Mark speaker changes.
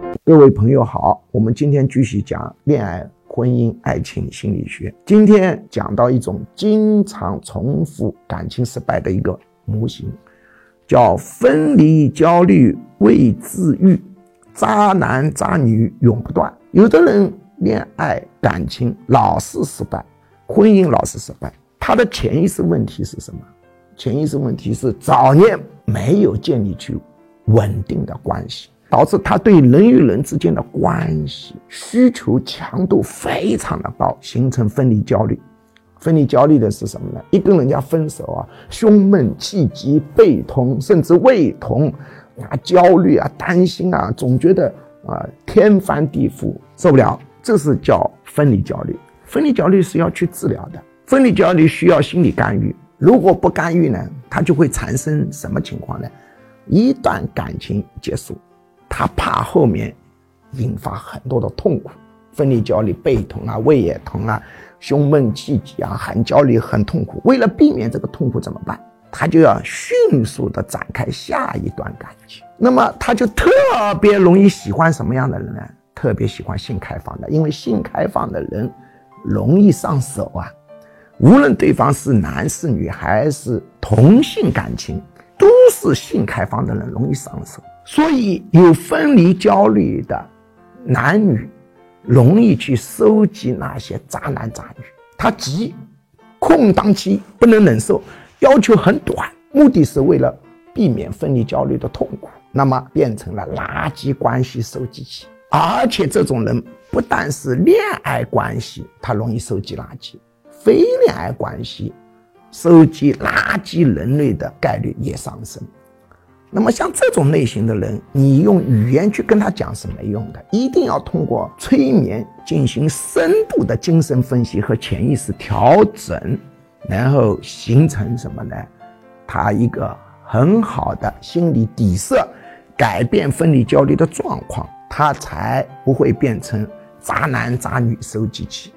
Speaker 1: 各位朋友好，我们今天继续讲恋爱、婚姻、爱情心理学。今天讲到一种经常重复感情失败的一个模型，叫分离焦虑未治愈，渣男渣女永不断。有的人恋爱感情老是失败，婚姻老是失败，他的潜意识问题是什么？潜意识问题是早年没有建立起稳定的关系，导致他对人与人之间的关系需求强度非常的高，形成分离焦虑。分离焦虑的是什么呢？一跟人家分手啊，胸闷气急背痛甚至胃痛焦虑担心总觉得天翻地覆受不了，这是叫分离焦虑。分离焦虑是要去治疗的，分离焦虑需要心理干预，如果不干预呢，它就会产生什么情况呢？一段感情结束，他怕后面引发很多的痛苦，分离焦虑背痛胃也痛胸闷气急很焦虑很痛苦，为了避免这个痛苦怎么办？他就要迅速的展开下一段感情。那么他就特别容易喜欢什么样的人呢？特别喜欢性开放的，因为性开放的人容易上手无论对方是男是女还是同性感情，都是性开放的人容易上手。所以有分离焦虑的男女容易去收集那些渣男渣女，他急，空档期不能忍受，要求很短，目的是为了避免分离焦虑的痛苦，那么变成了垃圾关系收集器。而且这种人不但是恋爱关系他容易收集垃圾，非恋爱关系收集垃圾人类的概率也上升。那么像这种类型的人，你用语言去跟他讲是没用的，一定要通过催眠进行深度的精神分析和潜意识调整，然后形成什么呢？他一个很好的心理底色，改变分离焦虑的状况，他才不会变成渣男渣女收集器。